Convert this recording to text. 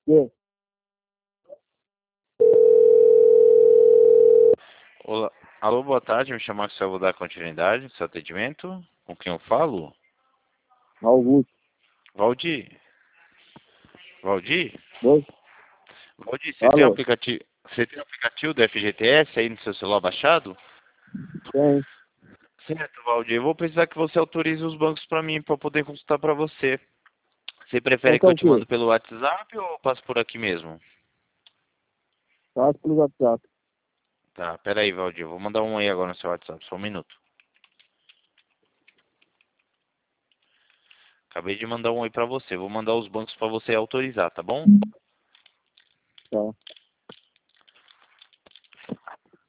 quê? Olá. Alô, boa tarde. Me chamo Axel, vou dar continuidade no seu atendimento. Com quem eu falo? Augusto. Valdir. Valdir? Oi? Valdir, Alô? você tem o aplicativo do FGTS aí no seu celular baixado? Tem. Certo, Valdir. Eu vou precisar que você autorize os bancos para mim, para poder consultar para você. Você prefere Quanto que é eu o te quê? mando pelo WhatsApp ou eu passo por aqui mesmo? Passa pelo WhatsApp. Tá, pera aí, Valdir. Eu vou mandar um aí agora no seu WhatsApp, só um minuto. Acabei de mandar um aí para você. Vou mandar os bancos para você autorizar, tá bom? Tá.